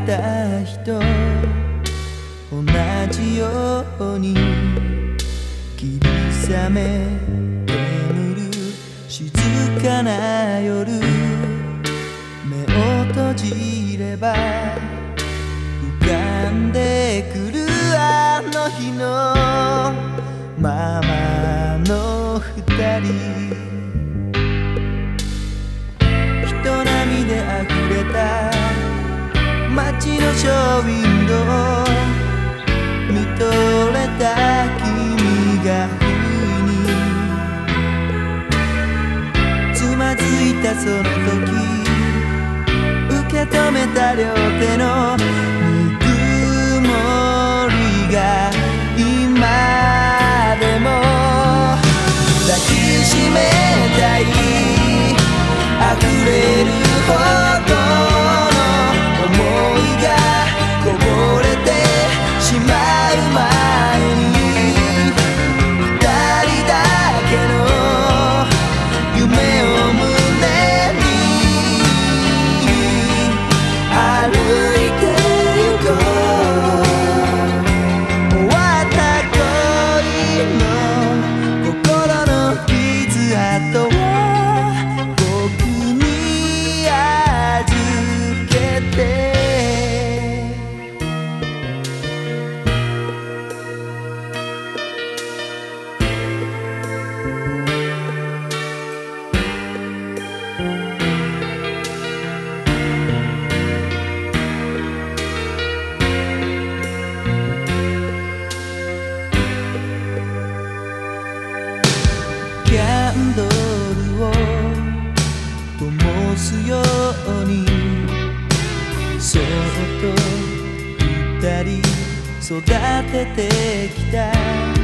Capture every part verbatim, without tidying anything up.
た人同じように霧雨眠る静かな夜目を閉じれば浮かんでくるあの日のままの二人人波であふれた街のショーウィンドウ見とれた君が不意につまずいたその時受け止めた両手のぬくもりが今でも抱きしめたい溢れるほどの想いがこぼれてしまう前に二人だけの夢を胸に歩いてゆこう終わった恋の心の傷跡は僕に預けてキャンドルを灯すようにそっと二人育ててきた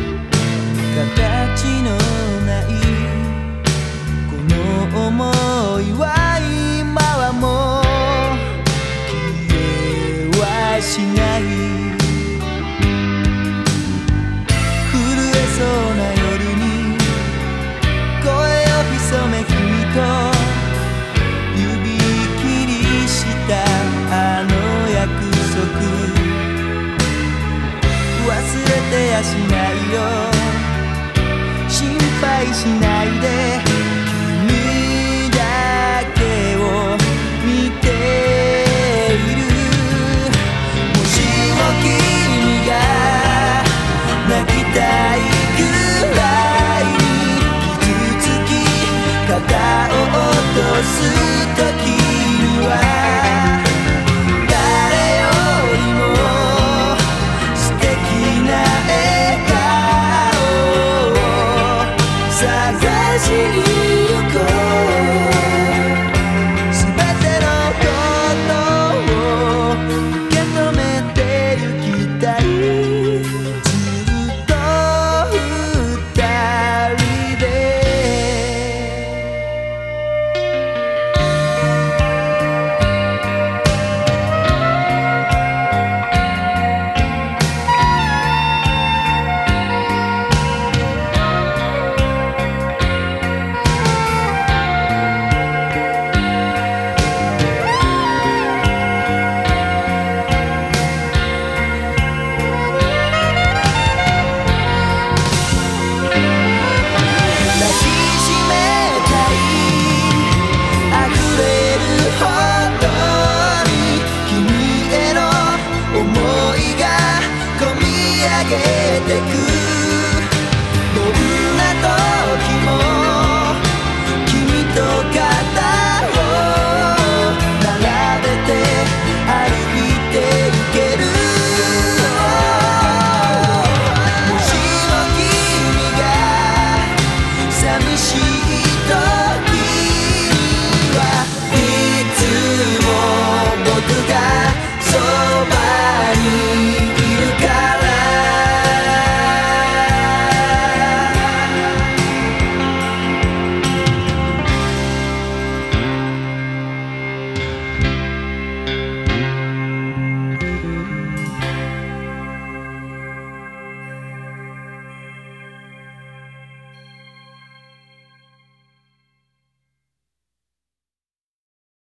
形のないこの想いは今はもう消えはしない震えそうな夜に声を潜め君と指切りしたあの約束忘れてやしないよ心配しないで